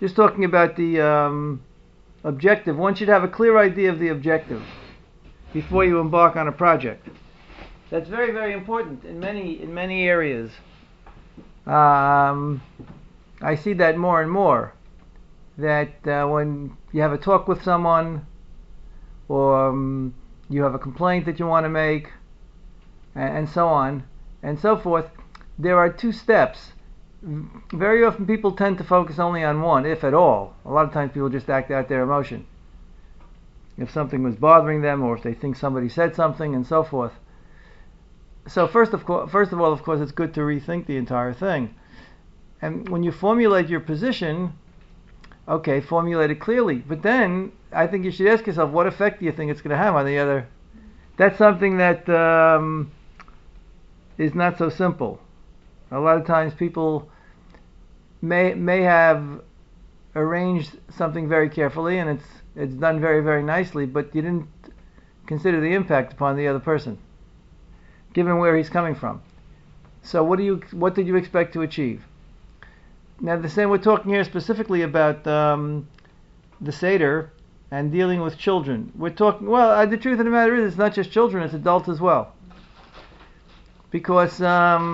just talking about the objective. One should have a clear idea of the objective before you embark on a project. That's very, very important in many areas. I see that more and more. That when you have a talk with someone, or you have a complaint that you want to make, and so on and so forth, there are two steps. Very often people tend to focus only on one, if at all. A lot of times people just act out their emotion. If something was bothering them, or if they think somebody said something, and so forth. So first of all, of course, it's good to rethink the entire thing. And when you formulate your position, okay, formulate it clearly. But then, I think you should ask yourself, what effect do you think it's going to have on the other? That's something that is not so simple. A lot of times people may have arranged something very carefully, and it's done very, very nicely, but you didn't consider the impact upon the other person, given where he's coming from. So what did you expect to achieve? Now, the same, we're talking here specifically about the Seder and dealing with children. We're talking, the truth of the matter is, it's not just children, it's adults as well. Because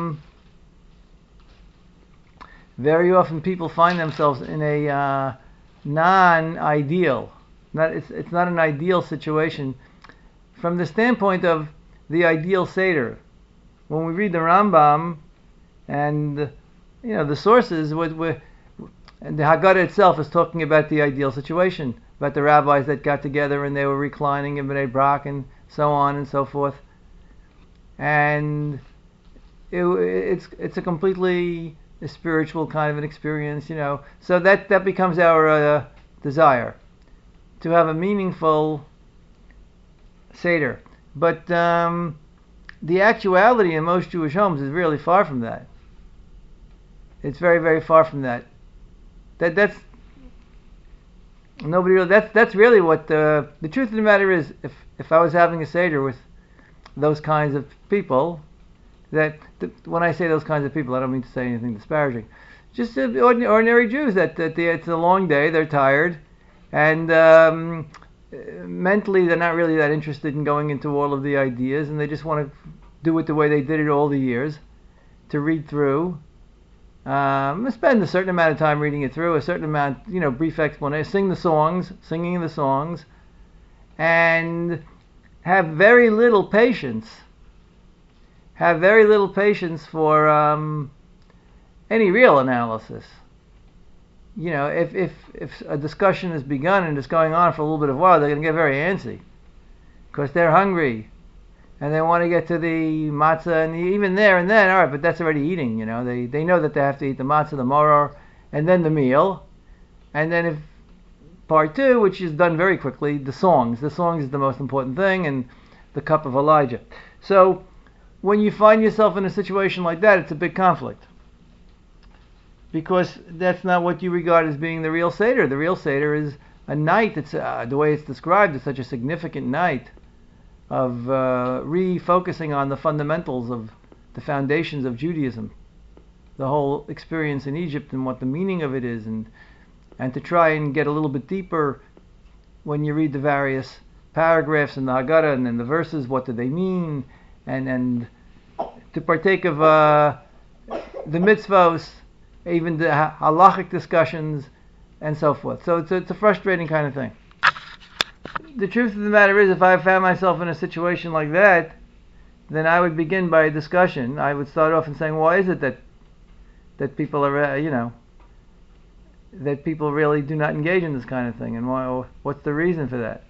very often people find themselves in a non-ideal, it's not an ideal situation from the standpoint of the ideal Seder. When we read the Rambam and the sources, and the Haggadah itself is talking about the ideal situation, about the rabbis that got together and they were reclining in Bnei Brak and so on and so forth. And it's a completely spiritual kind of an experience, So that becomes our desire, to have a meaningful Seder. But the actuality in most Jewish homes is really far from that. It's very, very far from that. That's nobody. That's really what the truth of the matter is. If I was having a Seder with those kinds of people, when I say those kinds of people, I don't mean to say anything disparaging. Just ordinary Jews that it's a long day, they're tired, and mentally they're not really that interested in going into all of the ideas, and they just want to do it the way they did it all the years, to read through. Spend a certain amount of time reading it through, a certain amount, brief explanation, singing the songs, and have very little patience. Have very little patience for any real analysis. If a discussion has begun and it's going on for a little bit of a while, they're going to get very antsy because they're hungry. And they want to get to the matzah, and even there and then, all right, but that's already eating, They know that they have to eat the matzah, the maror, and then the meal. And then if part two, which is done very quickly, the songs. The songs is the most important thing, and the cup of Elijah. So when you find yourself in a situation like that, it's a big conflict. Because that's not what you regard as being the real Seder. The real Seder is a night, it's the way it's described, is such a significant night of refocusing on the fundamentals of the foundations of Judaism, the whole experience in Egypt and what the meaning of it is, and to try and get a little bit deeper when you read the various paragraphs in the Haggadah and then the verses, what do they mean, and to partake of the mitzvos, even the halachic discussions, and so forth. So it's a frustrating kind of thing. The truth of the matter is, if I found myself in a situation like that, then I would begin by a discussion. I would start off and saying, why is it that people are, that people really do not engage in this kind of thing, and what's the reason for that?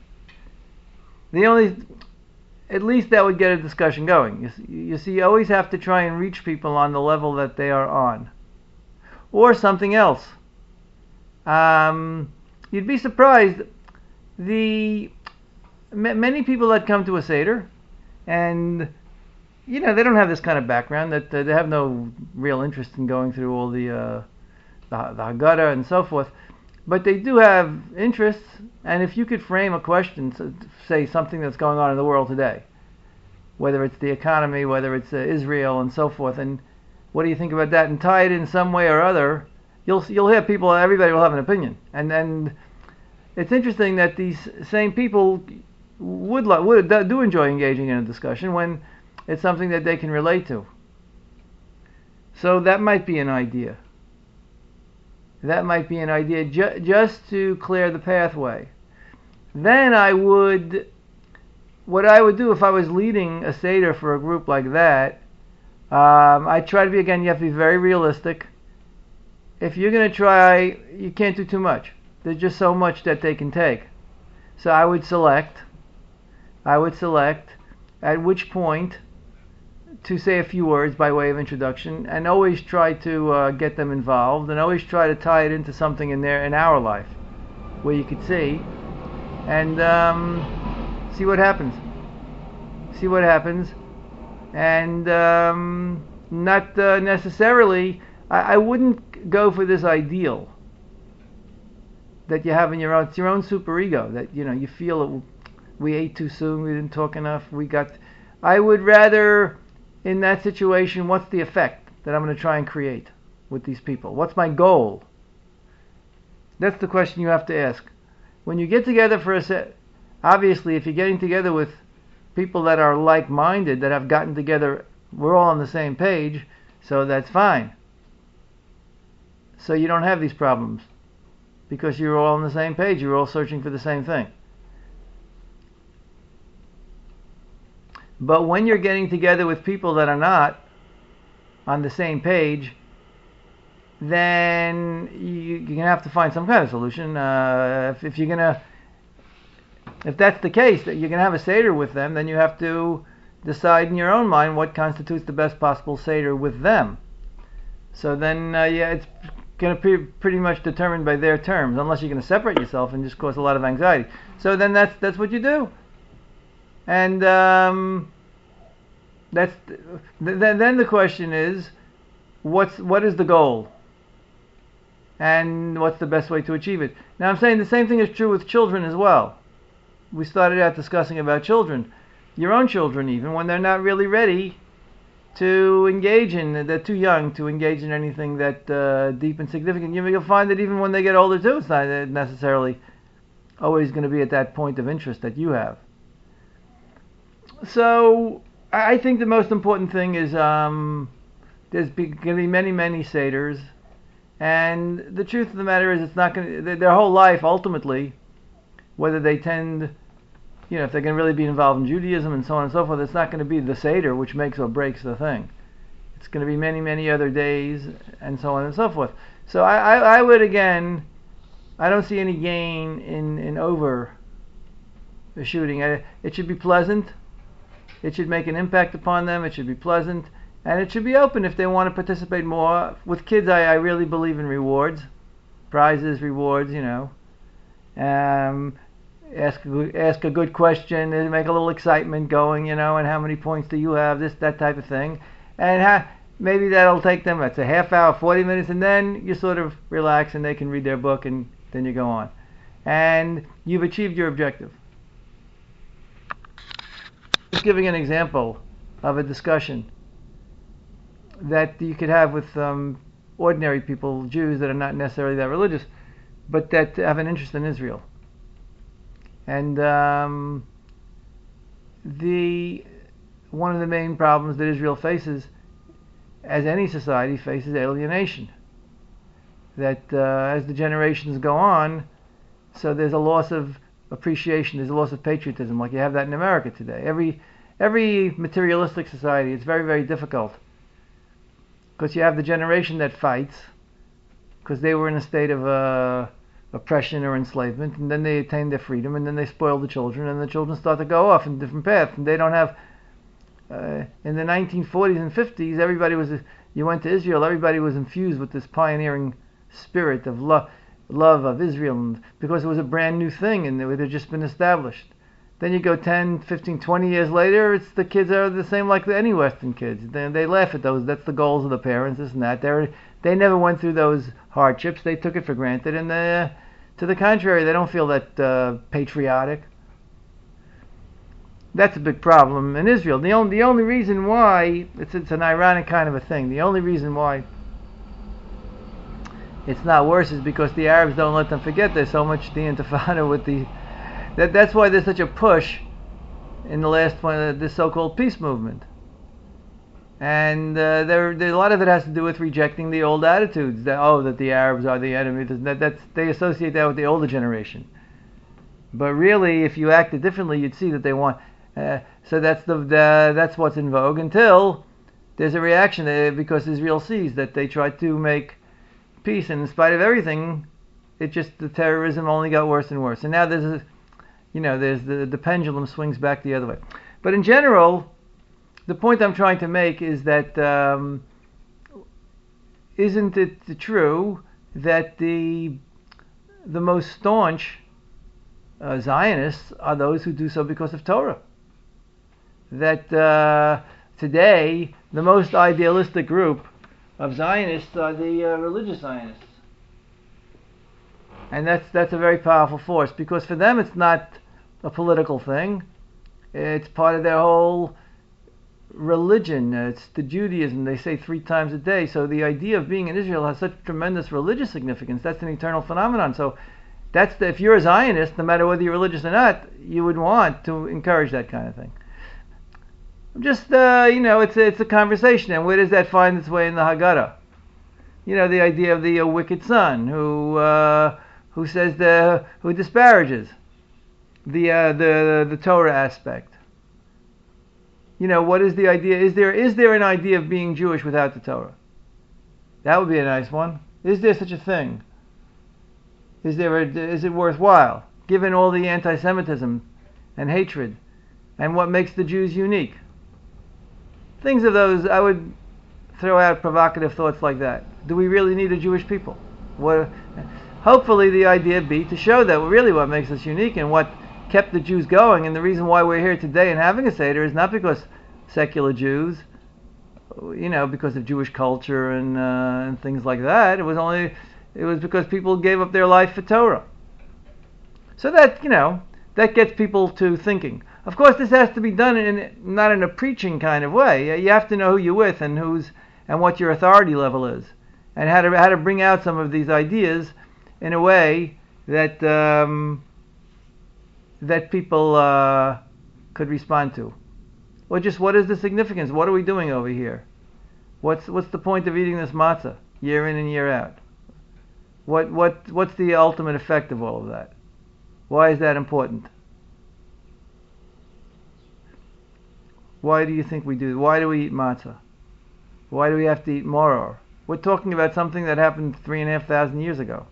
At least that would get a discussion going. You see, you always have to try and reach people on the level that they are on, or something else. You'd be surprised. Many people that come to a Seder, and they don't have this kind of background, that they have no real interest in going through all the Haggadah and so forth, but they do have interests. And if you could frame a question, say something that's going on in the world today, whether it's the economy, whether it's Israel and so forth, and what do you think about that, and tie it in some way or other, you'll hear people. Everybody will have an opinion, and it's interesting that these same people would do enjoy engaging in a discussion when it's something that they can relate to. So that might be an idea. That might be an idea just to clear the pathway. Then what I would do if I was leading a Seder for a group like that, I try to be, again, you have to be very realistic. If you're going to try, you can't do too much. There's just so much that they can take. So I would select at which point to say a few words by way of introduction, and always try to get them involved, and always try to tie it into something in our life where you could see, and see what happens. And not necessarily, I wouldn't go for this ideal that you have in your own. It's your own superego that you feel we ate too soon, we didn't talk enough, I would rather, in that situation, what's the effect that I'm going to try and create with these people? What's my goal? That's the question you have to ask. When you get together for a set, obviously, if you're getting together with people that are like-minded, that have gotten together, we're all on the same page, so that's fine. So you don't have these problems because you're all on the same page. You're all searching for the same thing. But when you're getting together with people that are not on the same page, then you're going to have to find some kind of solution. If that's the case, that you're going to have a Seder with them, then you have to decide in your own mind what constitutes the best possible Seder with them. So then, it's going to be pretty much determined by their terms, unless you're going to separate yourself and just cause a lot of anxiety. So then that's what you do. And then the question is, what is the goal, and what's the best way to achieve it? Now I'm saying the same thing is true with children as well. We started out discussing about children, your own children, even when they're not really ready to engage in, they're too young to engage in anything that deep and significant. You'll find that even when they get older too, it's not necessarily always going to be at that point of interest that you have. So I think the most important thing is there's going to be many, many Seders, and the truth of the matter is it's not going to, their whole life ultimately, whether they tend, if they're going to really be involved in Judaism and so on and so forth, it's not going to be the Seder which makes or breaks the thing. It's going to be many, many other days and so on and so forth. So I would, again, I don't see any gain in overshooting. It should be pleasant. It should make an impact upon them. It should be pleasant. And it should be open if they want to participate more. With kids, I really believe in rewards. Prizes, rewards, Ask a good question and make a little excitement going, and how many points do you have, that type of thing. And maybe that'll take them, it's a half hour, 40 minutes, and then you sort of relax and they can read their book and then you go on. And you've achieved your objective. Just giving an example of a discussion that you could have with ordinary people, Jews that are not necessarily that religious, but that have an interest in Israel. And one of the main problems that Israel faces, as any society faces, alienation. That as the generations go on, so there's a loss of appreciation, there's a loss of patriotism, like you have that in America today. Every materialistic society, it's very, very difficult, because you have the generation that fights because they were in a state of oppression or enslavement, and then they attain their freedom, and then they spoil the children, and the children start to go off in different paths, and they don't have in the 1940s and 50s, you went to Israel, everybody was infused with this pioneering spirit of love of Israel, because it was a brand new thing and it had just been established. Then you go 10, 15, 20 years later, the kids are the same like any Western kids. They laugh at those, that's the goals of the parents, this and that. They never went through those hardships, they took it for granted, and to the contrary, they don't feel that patriotic. That's a big problem in Israel. The only reason why, it's an ironic kind of a thing, the only reason why it's not worse is because the Arabs don't let them forget there's so much the Intifada with the that's why there's such a push in the last point of this so-called peace movement. And there a lot of it has to do with rejecting the old attitudes that the Arabs are the enemy. They associate that with the older generation. But really, if you acted differently, you'd see that they want. So that's what's in vogue until there's a reaction because Israel sees that they tried to make peace, and in spite of everything, the terrorism only got worse and worse. And now there's the pendulum swings back the other way. But in general, the point I'm trying to make is that isn't it true that the most staunch Zionists are those who do so because of Torah? That today the most idealistic group of Zionists are the religious Zionists, and that's a very powerful force because for them it's not a political thing; it's part of their whole religion. It's the Judaism they say 3 times a day. So the idea of being in Israel has such tremendous religious significance. That's an eternal phenomenon. So if you're a Zionist, no matter whether you're religious or not, you would want to encourage that kind of thing. Just it's a conversation, and where does that find its way in the Haggadah? The idea of the wicked son who says who disparages the Torah aspect. What is the idea? Is there an idea of being Jewish without the Torah? That would be a nice one. Is there such a thing? Is it worthwhile, given all the anti-Semitism and hatred, and what makes the Jews unique? Things of those, I would throw out provocative thoughts like that. Do we really need a Jewish people? Hopefully the idea be to show that really what makes us unique and what kept the Jews going, and the reason why we're here today and having a Seder is not because secular Jews, because of Jewish culture and things like that. It was because people gave up their life for Torah. So that gets people to thinking. Of course, this has to be done not in a preaching kind of way. You have to know who you're with and what your authority level is, and how to bring out some of these ideas in a way that that people could respond to. Or just, what is the significance? What are we doing over here? What's the point of eating this matzah year in and year out? What's the ultimate effect of all of that? Why is that important? Why do you think we do? Why do we eat matzah? Why do we have to eat maror? We're talking about something that happened 3,500 years ago.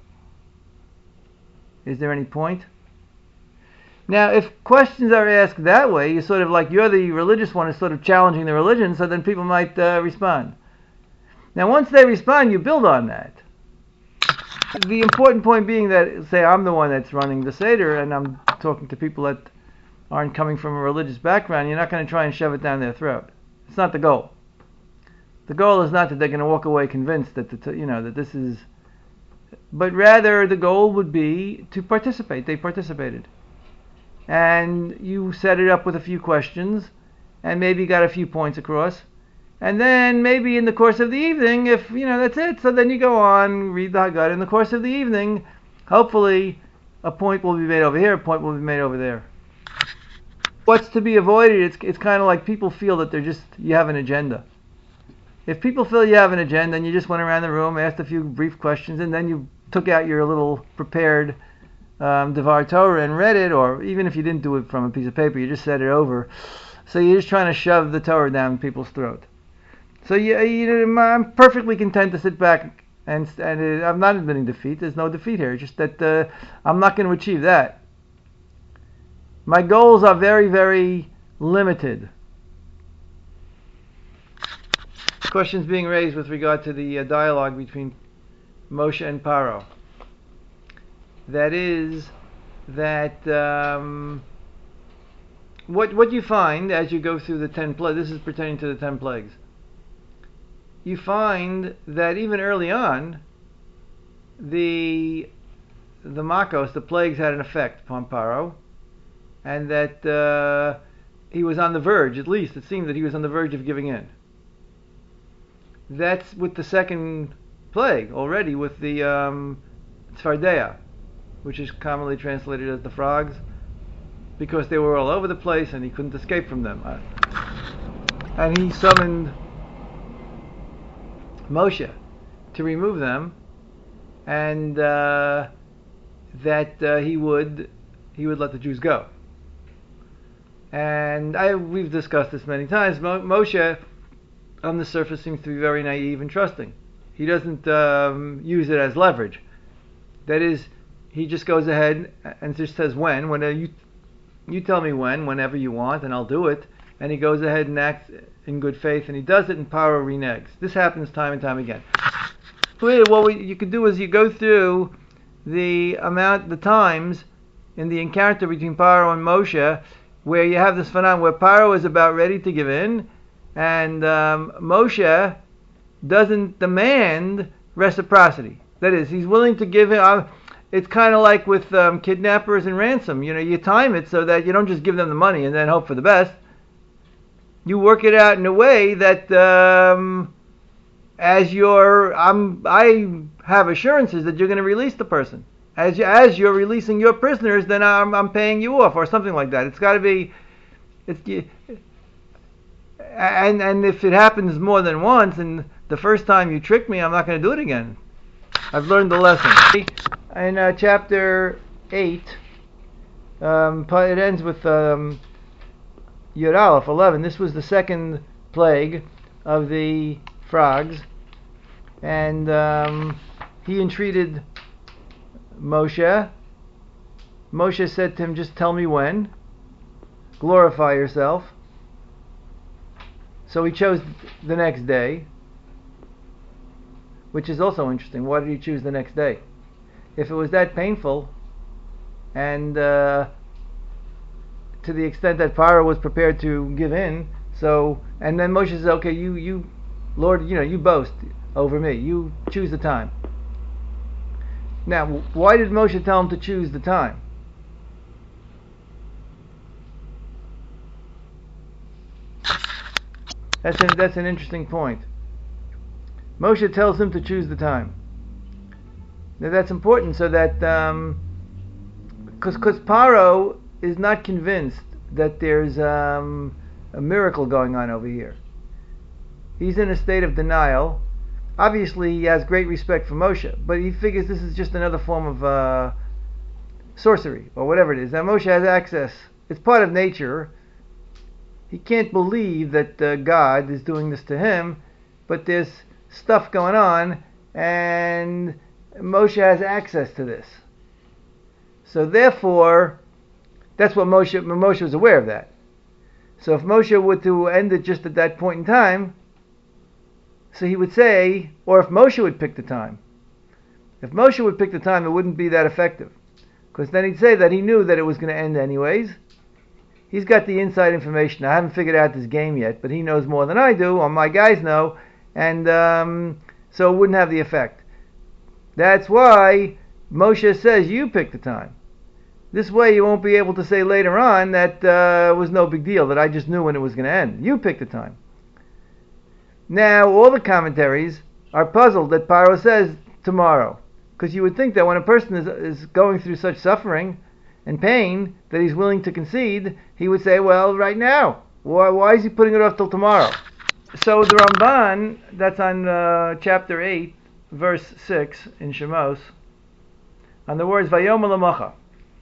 Is there any point? Now, if questions are asked that way, you're sort of like, you're the religious one is sort of challenging the religion, so then people might respond. Now, once they respond, you build on that. The important point being that, say, I'm the one that's running the Seder, and I'm talking to people that aren't coming from a religious background, you're not going to try and shove it down their throat. It's not the goal. The goal is not that they're going to walk away convinced that that this is, but rather the goal would be to participate. They participated, and you set it up with a few questions, and maybe got a few points across, and then maybe in the course of the evening, if that's it. So then you go on, read the Haggadah. In the course of the evening, hopefully, a point will be made over here, a point will be made over there. What's to be avoided? It's kind of like people feel that you have an agenda. If people feel you have an agenda and you just went around the room, asked a few brief questions, and then you took out your little prepared Devar Torah and read it, or even if you didn't do it from a piece of paper, you just said it over. So you're just trying to shove the Torah down people's throat. So I'm perfectly content to sit back and I'm not admitting defeat. There's no defeat here. It's just that I'm not going to achieve that. My goals are very, very limited. Questions being raised with regard to the dialogue between Moshe and Paro. That is, that what you find as you go through the 10 plagues, this is pertaining to the 10 plagues, you find that even early on, the Makos, the plagues, had an effect upon Paro, and that he was on the verge, at least it seemed that he was on the verge of giving in. That's with the second plague already with the Tzfardea, which is commonly translated as the frogs, because they were all over the place and he couldn't escape from them. And he summoned Moshe to remove them, and that he would let the Jews go. And we've discussed this many times. Moshe, on the surface, seems to be very naive and trusting. He doesn't use it as leverage. That is, he just goes ahead and just says when you tell me whenever you want, and I'll do it. And he goes ahead and acts in good faith, and he does it, and Paro reneges. This happens time and time again. What you could do is you go through the times in the encounter between Paro and Moshe, where you have this phenomenon where Paro is about ready to give in, and Moshe doesn't demand reciprocity. That is, he's willing to give him. It's kind of like with kidnappers and ransom. You time it so that you don't just give them the money and then hope for the best. You work it out in a way that I have assurances that you're going to release the person. As you're releasing your prisoners, then I'm paying you off, or something like that. It's got to be, and if it happens more than once, and the first time you tricked me, I'm not going to do it again. I've learned the lesson. In chapter 8, it ends with Yud Aleph 11. This was the second plague of the frogs, and he entreated Moshe. Moshe said to him, just tell me when. Glorify yourself. So he chose the next day, which is also interesting. Why did he choose the next day? If it was that painful, and to the extent that Paro was prepared to give in, and then Moshe says, okay, you Lord, you boast over me. You choose the time. Now, why did Moshe tell him to choose the time? That's an interesting point. Moshe tells him to choose the time. Now that's important, so that because Paro is not convinced that there's a miracle going on over here. He's in a state of denial. Obviously, he has great respect for Moshe, but he figures this is just another form of sorcery, or whatever it is. Now Moshe has access. It's part of nature. He can't believe that God is doing this to him, but there's stuff going on, and Moshe has access to this. So therefore, that's what Moshe was aware of that. So if Moshe were to end it just at that point in time, so he would say, or if Moshe would pick the time. If Moshe would pick the time, it wouldn't be that effective. Because then he'd say that he knew that it was going to end anyways. He's got the inside information. I haven't figured out this game yet, but he knows more than I do, or my guys know, and so it wouldn't have the effect. That's why Moshe says, you pick the time. This way you won't be able to say later on that was no big deal, that I just knew when it was going to end. You pick the time. Now, all the commentaries are puzzled that Paro says tomorrow. Because you would think that when a person is going through such suffering and pain that he's willing to concede, he would say, well, right now. Why is he putting it off till tomorrow? So the Ramban, that's on chapter 8, verse 6 in Shemos, on the words Vayom Lamacha.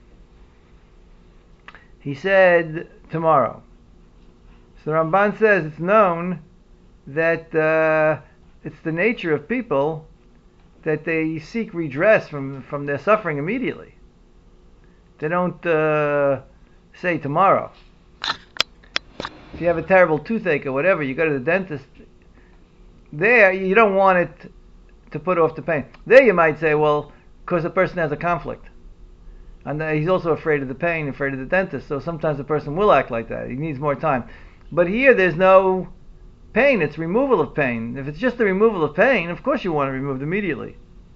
He said tomorrow. So the Ramban says it's known that it's the nature of people that they seek redress from their suffering immediately. They don't say tomorrow. If you have a terrible toothache or whatever, you go to the dentist. There, you don't want it to put off the pain. There you might say, well, because the person has a conflict. And he's also afraid of the pain, afraid of the dentist, so sometimes the person will act like that. He needs more time. But here, there's no pain, it's removal of pain. If it's just the removal of pain, of course you want it removed immediately.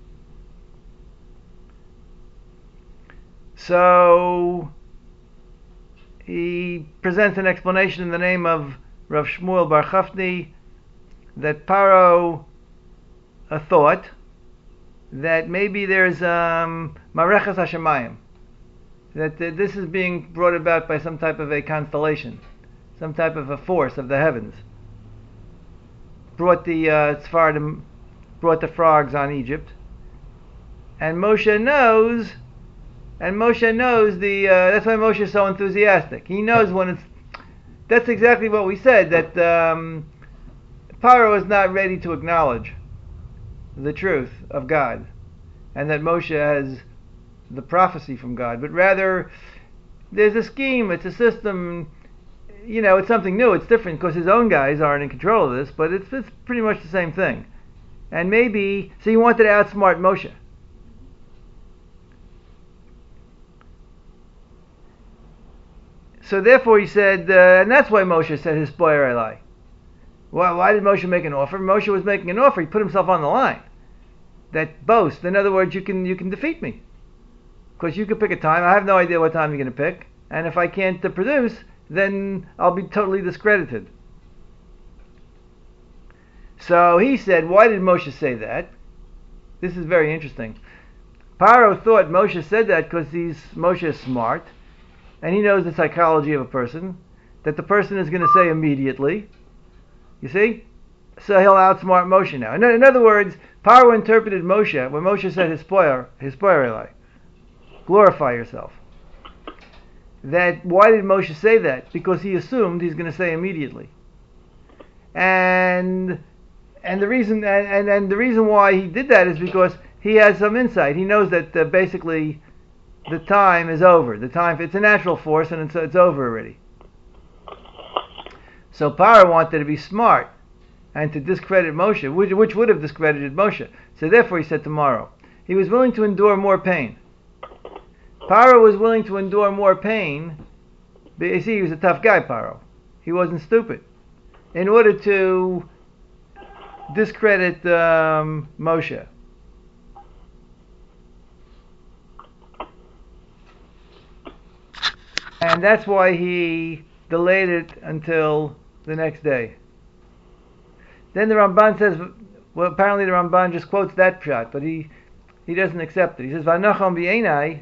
So he presents an explanation in the name of Rav Shmuel Bar Chafni that Paro thought that maybe there's Marechas Hashemayim, that this is being brought about by some type of a constellation, some type of a force of the heavens. Brought the Tzfardim, brought the frogs on Egypt, and Moshe knows the. That's why Moshe is so enthusiastic. He knows when it's. That's exactly what we said, that Paro is not ready to acknowledge the truth of God, and that Moshe has the prophecy from God, but rather there's a scheme, it's a system, it's something new, it's different because his own guys aren't in control of this, but it's pretty much the same thing. And maybe, so he wanted to outsmart Moshe. So therefore he said, and that's why Moshe said his spoiler Eli. Why did Moshe make an offer? Moshe was making an offer, he put himself on the line. That boast, in other words, you can defeat me. Because you could pick a time, I have no idea what time you're going to pick, and if I can't produce, then I'll be totally discredited. So he said, why did Moshe say that? This is very interesting. Paro thought Moshe said that because Moshe is smart, and he knows the psychology of a person, that the person is going to say immediately. You see? So he'll outsmart Moshe now. In other words, Paro interpreted Moshe, when Moshe said his spoiler Eli, glorify yourself. That, why did Moshe say that? Because he assumed he's going to say immediately. And the reason why he did that is because he has some insight. He knows that basically the time is over. It's a natural force, and it's over already. So Paro wanted to be smart and to discredit Moshe, which would have discredited Moshe. So therefore he said tomorrow. He was willing to endure more pain. Paro was willing to endure more pain. But you see, he was a tough guy, Paro. He wasn't stupid. In order to discredit Moshe. And that's why he delayed it until the next day. Then the Ramban says, well, apparently the Ramban just quotes that pshat, but he doesn't accept it. He says, V'anachon b'einai,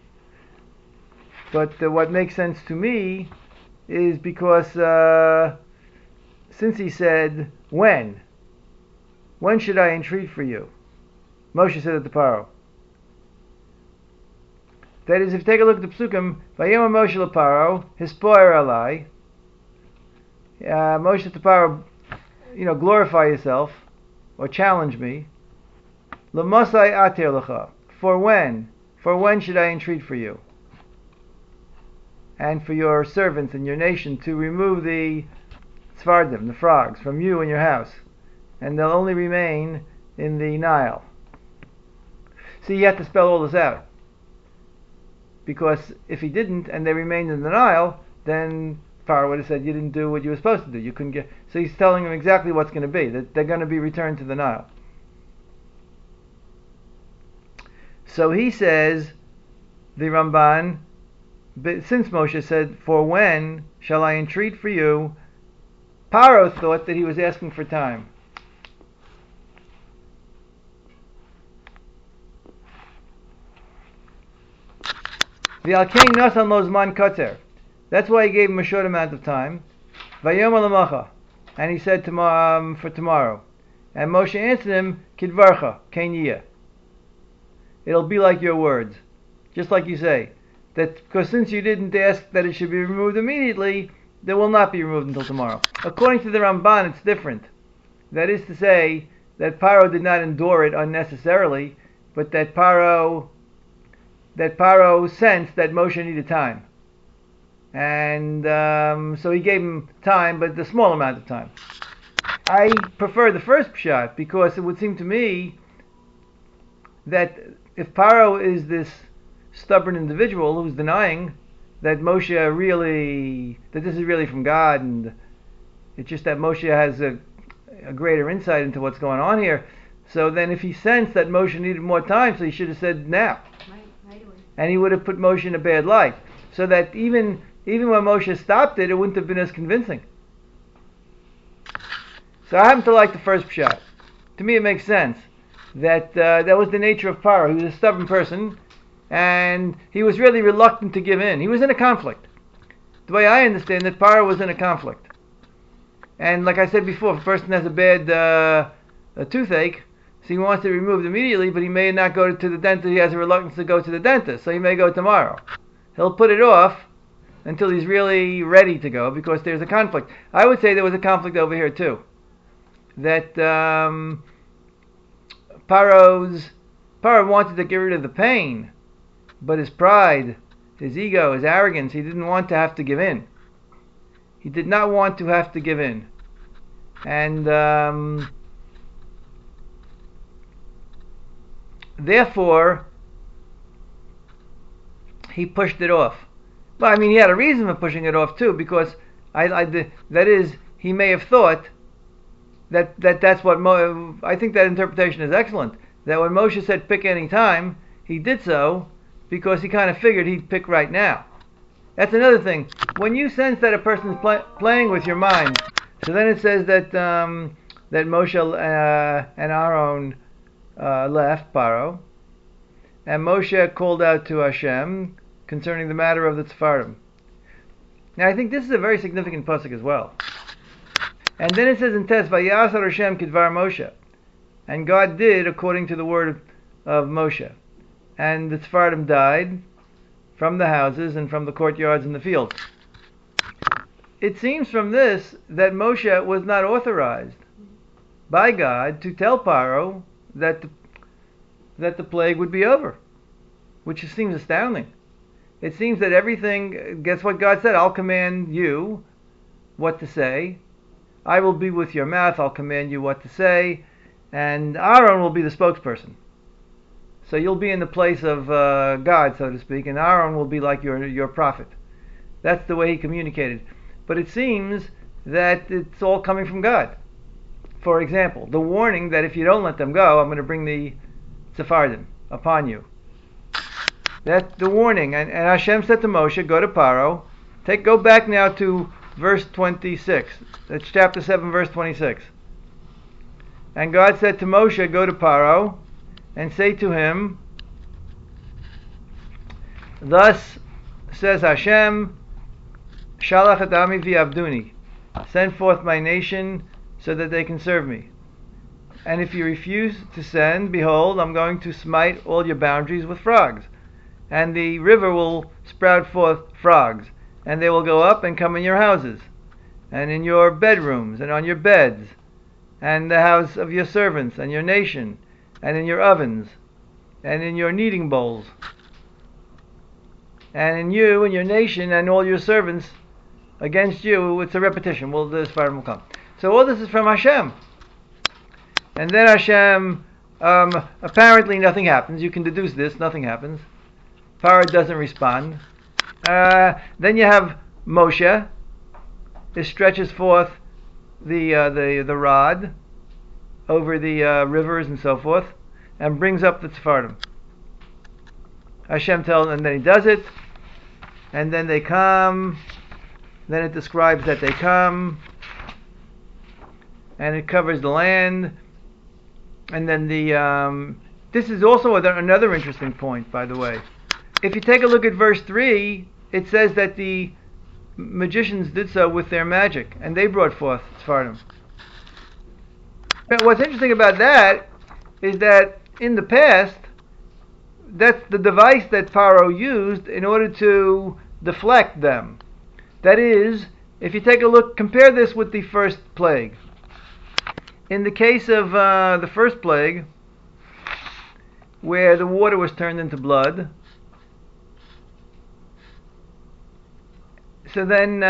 but what makes sense to me is because since he said, when should I entreat for you? Moshe said it to Paro. That is, if you take a look at the Psukim, Vayom Moshe LeParo, Hispoer Alai, Moshe to Paro, glorify yourself, or challenge me. L'mosai atir lecha, for when should I entreat for you? And for your servants and your nation to remove the tzfardim, the frogs, from you and your house, and they'll only remain in the Nile. See, you have to spell all this out. Because if he didn't, and they remained in the Nile, then Pharaoh would have said, you didn't do what you were supposed to do. You couldn't get. So he's telling them exactly what's going to be, that they're going to be returned to the Nile. So he says, the Ramban, since Moshe said, for when shall I entreat for you, Paro thought that he was asking for time. V'alkein nasan lo zman katzer. That's why he gave him a short amount of time. Vayom alamacha, and he said for tomorrow. And Moshe answered him, Kidvarcha, kein yiyeh. It'll be like your words, just like you say. That because since you didn't ask that it should be removed immediately, they will not be removed until tomorrow. According to the Ramban, it's different. That is to say that Paro did not endure it unnecessarily, but that Paro sensed that Moshe needed time. And so he gave him time, but a small amount of time. I prefer the first pshat because it would seem to me that if Paro is this stubborn individual who's denying that Moshe that this is really from God, and it's just that Moshe has a greater insight into what's going on here, so then if he sensed that Moshe needed more time, so he should have said now. Right away. And he would have put Moshe in a bad light. So that even when Moshe stopped it wouldn't have been as convincing. So I happen to like the first pshat. To me it makes sense. that was the nature of Paro. He was a stubborn person, and he was really reluctant to give in. He was in a conflict. The way I understand it, Paro was in a conflict. And like I said before, if a person has a bad a toothache, so he wants to be removed immediately, but he may not go to the dentist. He has a reluctance to go to the dentist, so he may go tomorrow. He'll put it off until he's really ready to go, because there's a conflict. I would say there was a conflict over here too. That Paro wanted to get rid of the pain, but his pride, his ego, his arrogance, he didn't want to have to give in. He did not want to have to give in. And therefore, he pushed it off. Well, I mean, he had a reason for pushing it off too, because that is, he may have thought that's what I think that interpretation is excellent. That when Moshe said pick any time, he did so because he kind of figured he'd pick right now. That's another thing. When you sense that a person's playing with your mind, so then it says that that Moshe and Aaron left Paro, and Moshe called out to Hashem concerning the matter of the Tzfardim. Now I think this is a very significant pasuk as well. And then it says in Tes, Vayasar Hashem kidvar Moshe, and God did according to the word of Moshe, and the Tzfardim died from the houses and from the courtyards and the fields. It seems from this that Moshe was not authorized by God to tell Paro that the plague would be over, which seems astounding. It seems that everything, guess what God said? I'll command you what to say. I will be with your mouth. I'll command you what to say. And Aaron will be the spokesperson. So you'll be in the place of God, so to speak, and Aaron will be like your prophet. That's the way he communicated. But it seems that it's all coming from God. For example, the warning that if you don't let them go, I'm going to bring the Sephardim upon you. That's the warning. And Hashem said to Moshe, go to Paro. Go back now to verse 26. That's chapter 7, verse 26. And God said to Moshe, go to Paro and say to him, thus says Hashem, Shalach et ami v'yavduni, send forth my nation so that they can serve me. And if you refuse to send, behold, I'm going to smite all your boundaries with frogs. And the river will sprout forth frogs, and they will go up and come in your houses, and in your bedrooms, and on your beds, and the house of your servants, and your nation, and in your ovens, and in your kneading bowls, and in you and your nation and all your servants against you. It's a repetition. Well, this part will come. So all this is from Hashem. And then Hashem, apparently nothing happens. You can deduce this, nothing happens. Paro doesn't respond. Then you have Moshe. It stretches forth the rod over the rivers and so forth, and brings up the Tzfardim. Hashem tells, and then he does it, and then they come. Then it describes that they come, and it covers the land. And then this is also another interesting point, by the way. If you take a look at verse 3, it says that the magicians did so with their magic, and they brought forth Tzfardim. But what's interesting about that is that in the past, that's the device that Paro used in order to deflect them. That is, if you take a look, compare this with the first plague. In the case of the first plague, where the water was turned into blood, so then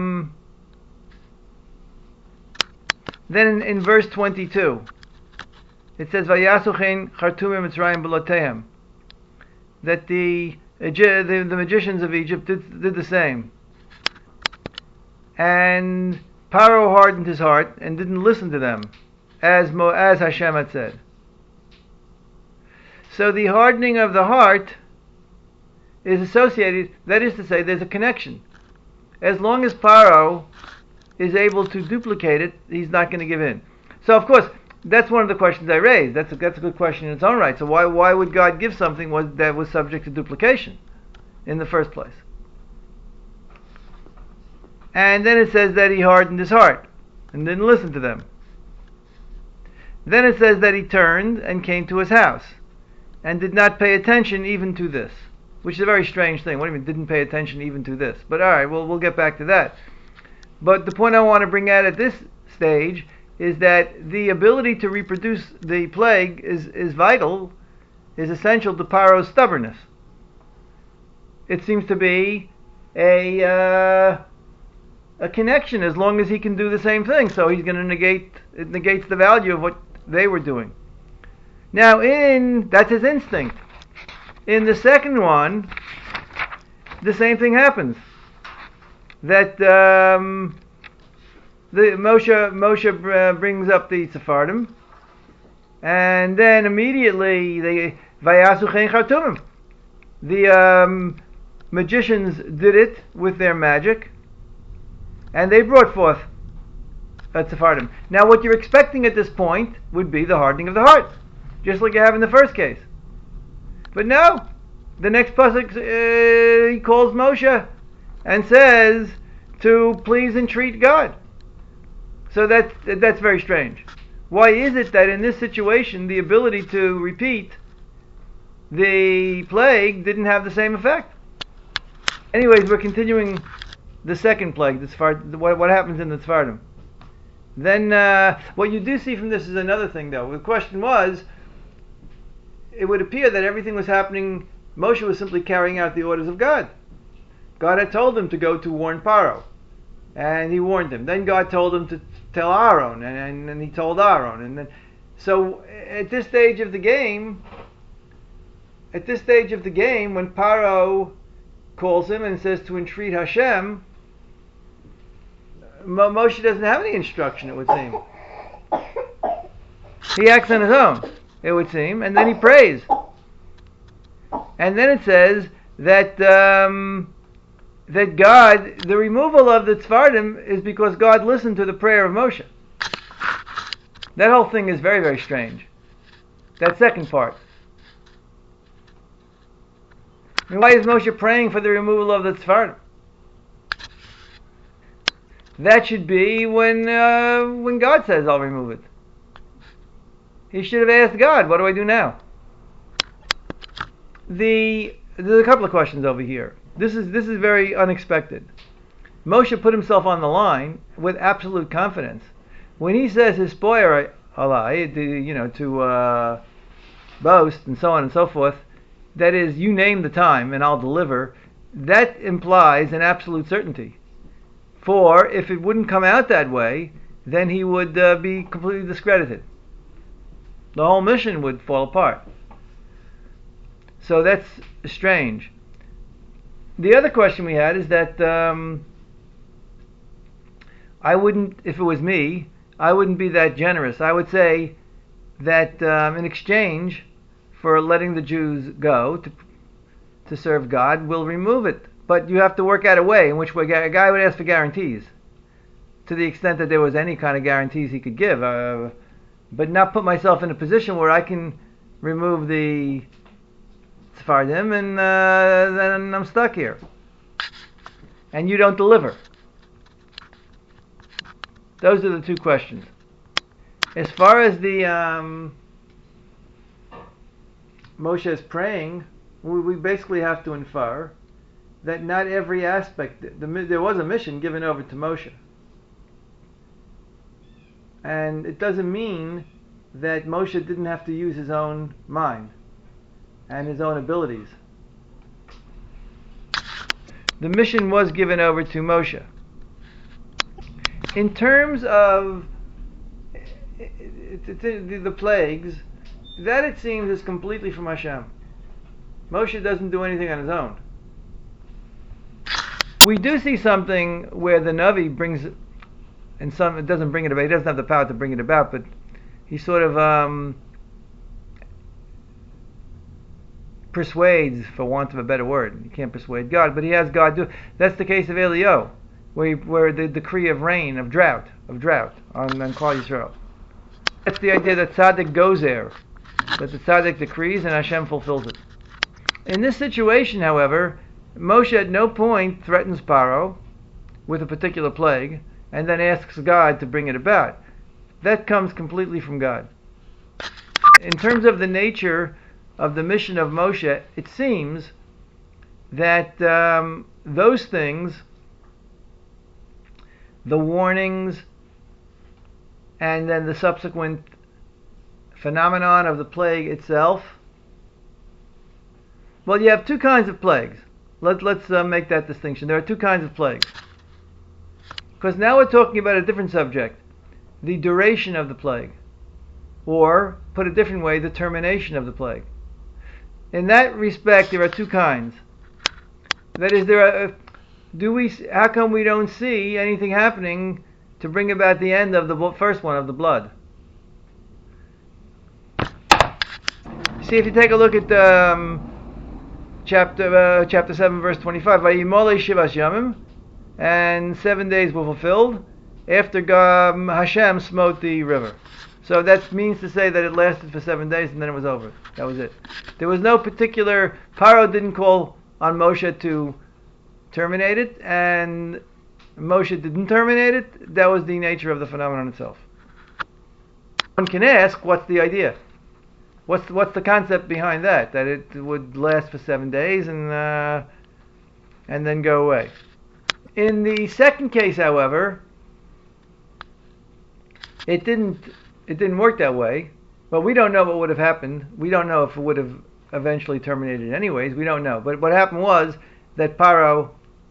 in verse 22, it says, "Vayasuchein chartumim Mitzrayim b'lotehem," that the magicians of Egypt did the same, and Paro hardened his heart and didn't listen to them, as Hashem had said. So the hardening of the heart is associated. That is to say, there's a connection. As long as Paro is able to duplicate it, he's not going to give in. So, of course, that's one of the questions I raised. That's a good question in its own right. So why would God give something that was subject to duplication in the first place? And then it says that he hardened his heart and didn't listen to them. Then it says that he turned and came to his house and did not pay attention even to this, which is a very strange thing. What do you mean, didn't pay attention even to this? But all right, we'll get back to that. But the point I want to bring out at this stage is that the ability to reproduce the plague is vital, is essential to Paro's stubbornness. It seems to be a connection as long as he can do the same thing. So he's going to it negates the value of what they were doing. Now, that's his instinct. In the second one, the same thing happens. That Moshe brings up the Sephardim, and then immediately the magicians did it with their magic, and they brought forth Sephardim. Now, what you're expecting at this point would be the hardening of the heart, just like you have in the first case. But no, the next pasuk he calls Moshe and says to please entreat God. So that's very strange. Why is it that in this situation the ability to repeat the plague didn't have the same effect? Anyways, we're continuing the second plague, what happens in the Tzfardim. Then what you do see from this is another thing, though. The question was, it would appear that everything was happening, Moshe was simply carrying out the orders of God. God had told him to go to warn Paro, and he warned him. Then God told him to tell Aaron, and he told Aaron. And then, so at this stage of the game, when Paro calls him and says to entreat Hashem, Moshe doesn't have any instruction, it would seem. He acts on his own, it would seem, and then he prays. And then it says that God, the removal of the Tzfardim is because God listened to the prayer of Moshe. That whole thing is very, very strange. That second part. I mean, why is Moshe praying for the removal of the Tzfardim? That should be when God says, I'll remove it. He should have asked God, what do I do now? There's a couple of questions over here. This is very unexpected. Moshe put himself on the line with absolute confidence. When he says his spoiler alai, to boast and so on and so forth, that is, you name the time and I'll deliver, that implies an absolute certainty. For if it wouldn't come out that way, then he would be completely discredited. The whole mission would fall apart. So that's strange. The other question we had is that I wouldn't, if it was me, I wouldn't be that generous. I would say that in exchange for letting the Jews go to serve God, we'll remove it. But you have to work out a way in which a guy would ask for guarantees, to the extent that there was any kind of guarantees he could give, but not put myself in a position where I can remove the Sephardim and then I'm stuck here. And you don't deliver. Those are the two questions. As far as the Moshe is praying, we basically have to infer that not every aspect, there was a mission given over to Moshe. And it doesn't mean that Moshe didn't have to use his own mind and his own abilities. The mission was given over to Moshe. In terms of the plagues, that it seems is completely from Hashem. Moshe doesn't do anything on his own. We do see something where the Navi brings, and some it doesn't bring it about. He doesn't have the power to bring it about, but he sort of persuades, for want of a better word. He can't persuade God, but he has God do. That's the case of Eliyahu, where the decree of rain, of drought on Klal Yisrael. That's the idea that tzaddik goes there, that the tzaddik decrees and Hashem fulfills it. In this situation, however, Moshe at no point threatens Paro with a particular plague and then asks God to bring it about. That comes completely from God. In terms of the nature of the mission of Moshe, it seems that those things, the warnings, and then the subsequent phenomenon of the plague itself. Well, you have two kinds of plagues. Let's make that distinction. There are two kinds of plagues. Because now we're talking about a different subject, the duration of the plague. Or, put a different way, the termination of the plague. In that respect, there are two kinds. That is, how come we don't see anything happening to bring about the end of the first one, of the blood? See, if you take a look at chapter 7, verse 25, Vayimolei Shivas Yamim, and 7 days were fulfilled after Hashem smote the river. So that means to say that it lasted for 7 days and then it was over. That was it. There was no particular, Paro didn't call on Moshe to terminate it, and Moshe didn't terminate it. That was the nature of the phenomenon itself. One can ask, what's the idea? What's the concept behind that? That it would last for 7 days and then go away. In the second case, however, it didn't work that way. But we don't know what would have happened. We don't know if it would have eventually terminated anyways. We don't know. But what happened was that Paro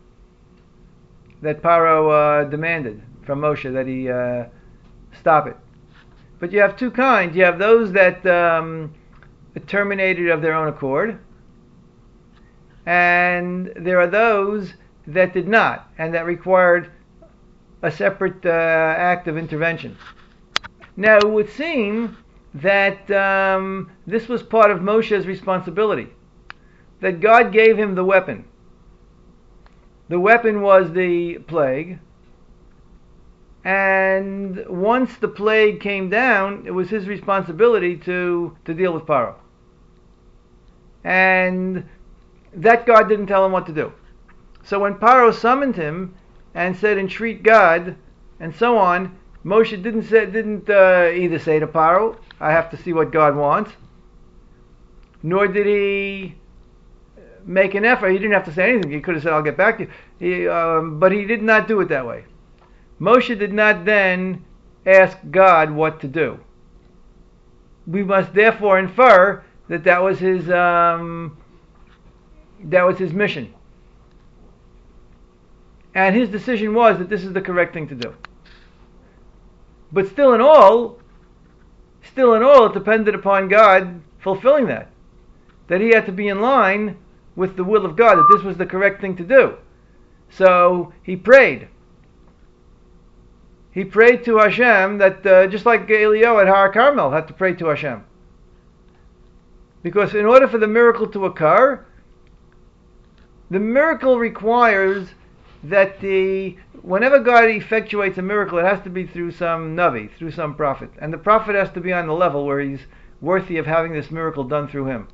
demanded from Moshe that he stop it. But you have two kinds. You have those that terminated of their own accord, and there are those that did not, and that required a separate act of intervention. Now, it would seem that this was part of Moshe's responsibility, that God gave him the weapon. The weapon was the plague, and once the plague came down, it was his responsibility to deal with Paro. And that God didn't tell him what to do. So when Paro summoned him and said, entreat God, and so on, Moshe didn't either say to Paro, I have to see what God wants, nor did he make an effort. He didn't have to say anything. He could have said, I'll get back to you. But he did not do it that way. Moshe did not then ask God what to do. We must therefore infer that that was his mission. And his decision was that this is the correct thing to do. But still in all, it depended upon God fulfilling that. That he had to be in line with the will of God, that this was the correct thing to do. So he prayed. He prayed to Hashem that, just like Eliyahu at Har Carmel had to pray to Hashem. Because in order for the miracle to occur, the miracle requires that whenever God effectuates a miracle, it has to be through some Navi, through some prophet. And the prophet has to be on the level where he's worthy of having this miracle done through him.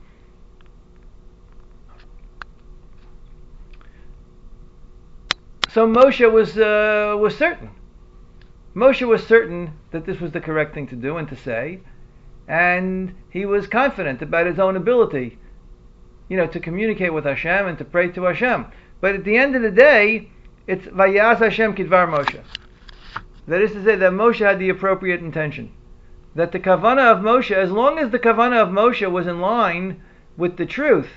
So Moshe was certain. Moshe was certain that this was the correct thing to do and to say, and he was confident about his own ability, to communicate with Hashem and to pray to Hashem. But at the end of the day, it's Vayas Hashem Kidvar Moshe. That is to say that Moshe had the appropriate intention. That the kavanah of Moshe, as long as the kavanah of Moshe was in line with the truth,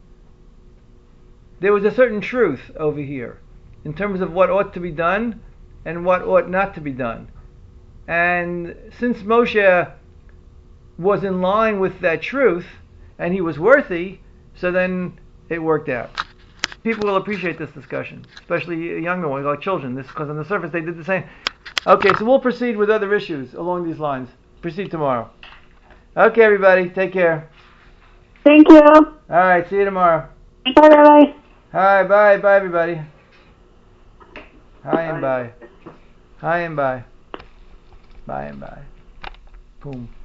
there was a certain truth over here in terms of what ought to be done and what ought not to be done. And since Moshe was in line with that truth and he was worthy, so then it worked out. People will appreciate this discussion, especially younger ones, like children, because on the surface they did the same. Okay, so we'll proceed with other issues along these lines. Proceed tomorrow. Okay, everybody, take care. Thank you. All right, see you tomorrow. Bye, bye. Hi, bye, everybody. Hi and bye. Hi and bye. Bye and bye. whom.